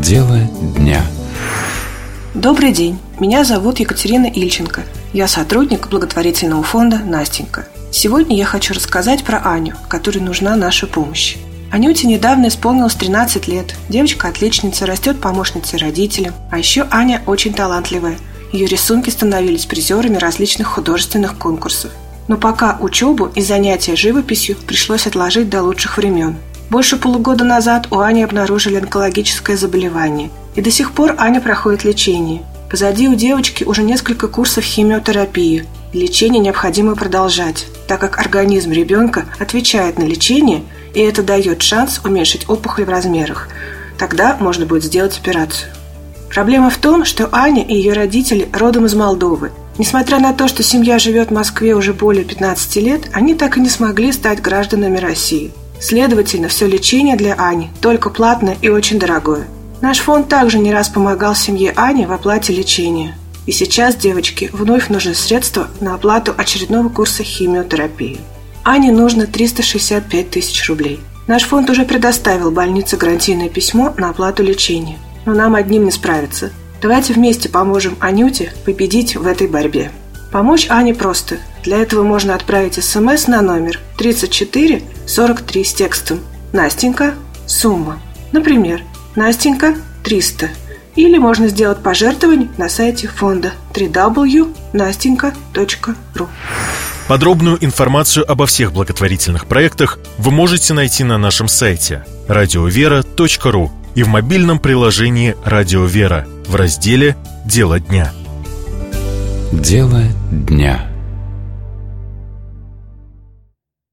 Дело дня. Добрый день, меня зовут Екатерина Ильченко. Я сотрудник благотворительного фонда «Настенька». Сегодня я хочу рассказать про Аню, которой нужна наша помощь. Анюте недавно исполнилось 13 лет. Девочка-отличница, растет помощницей родителям. А еще Аня очень талантливая. Ее рисунки становились призерами различных художественных конкурсов. Но пока учебу и занятия живописью пришлось отложить до лучших времен. Больше полугода назад у Ани обнаружили онкологическое заболевание. И до сих пор Аня проходит лечение. Позади у девочки уже несколько курсов химиотерапии. Лечение необходимо продолжать, так как организм ребенка отвечает на лечение, и это дает шанс уменьшить опухоль в размерах. Тогда можно будет сделать операцию. Проблема в том, что Аня и ее родители родом из Молдовы. Несмотря на то, что семья живет в Москве уже более 15 лет, они так и не смогли стать гражданами России. Следовательно, все лечение для Ани только платное и очень дорогое. Наш фонд также не раз помогал семье Ани в оплате лечения. И сейчас девочке вновь нужны средства на оплату очередного курса химиотерапии. Ане нужно 365 тысяч рублей. Наш фонд уже предоставил больнице гарантийное письмо на оплату лечения. Но нам одним не справиться. Давайте вместе поможем Анюте победить в этой борьбе. Помочь Ане просто. Для этого можно отправить СМС на номер 3443 с текстом «Настенька. Сумма». Например, «Настенька. 300». Или можно сделать пожертвование на сайте фонда www.nastenka.ru. Подробную информацию обо всех благотворительных проектах вы можете найти на нашем сайте radiovera.ru и в мобильном приложении «Радио Вера» в разделе «Дело дня». Дело дня.